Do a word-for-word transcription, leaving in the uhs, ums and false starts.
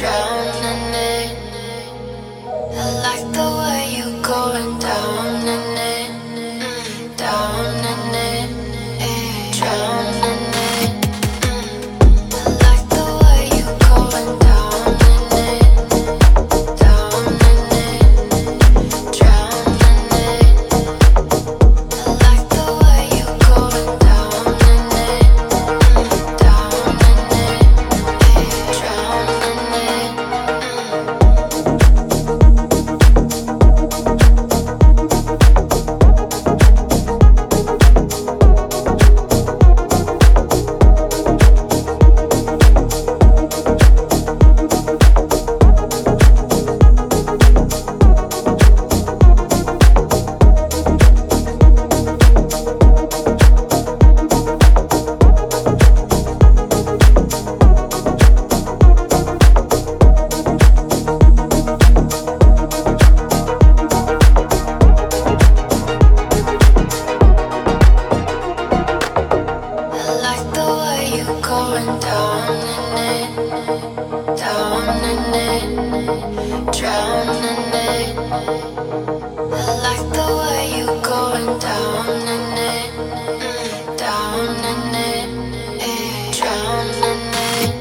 drowning in. I like the way you going down in it, mm, down in it, eh, drowning in. Mm. I like the way you going down in it, down in it, drowning in. I like the way you going down in it, mm, down in it, eh, drowning in. I like the way you going down in it, down in it, drowning in. I like the way you going down in it, mm, down in it, eh, drowning in.